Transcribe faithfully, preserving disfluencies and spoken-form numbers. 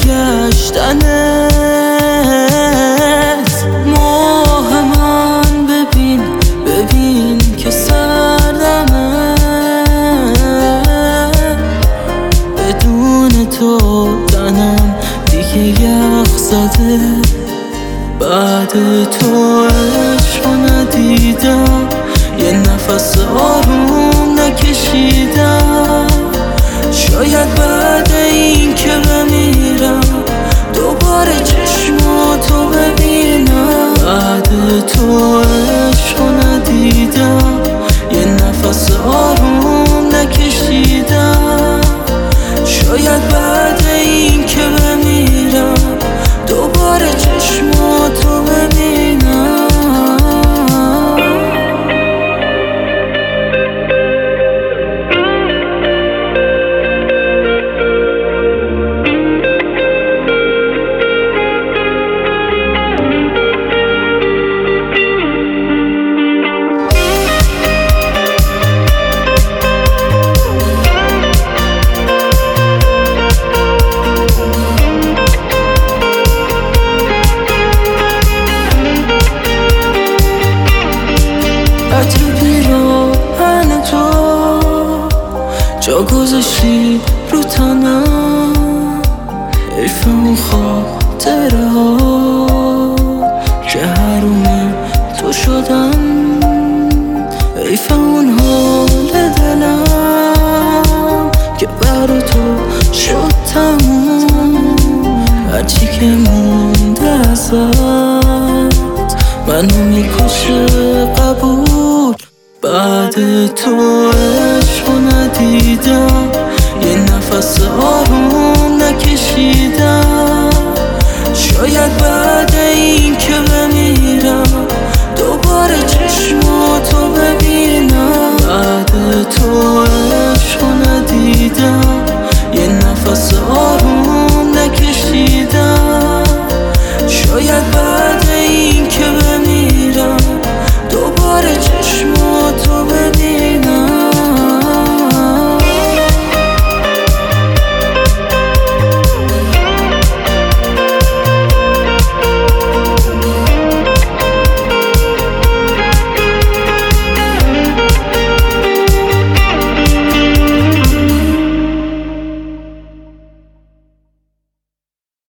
برگشتنت. ماه من ببین ببین که سردمه، بدون تو تنم دیگه یخ زده. بعد تو عشق ندیدم، یه نفس آروم نکشیدم. شاید بعد این که بمیرم دوباره چشماتو ببینم. بعد تو عشق ندیدم، یه نفس آروم نکشیدم. شاید بعد این که بمیرم دوباره چشماتو ببینم. عطر پیراهن تو جا گذاشتی رو تنم، حیف اون خاطره ها که حروم تو شدن. حیف اون حال دلم که برا تو شد تموم. هرچی که مونده ازت منو میکشه قبول. بعد تو عشق ندیدم، یه نفس آروم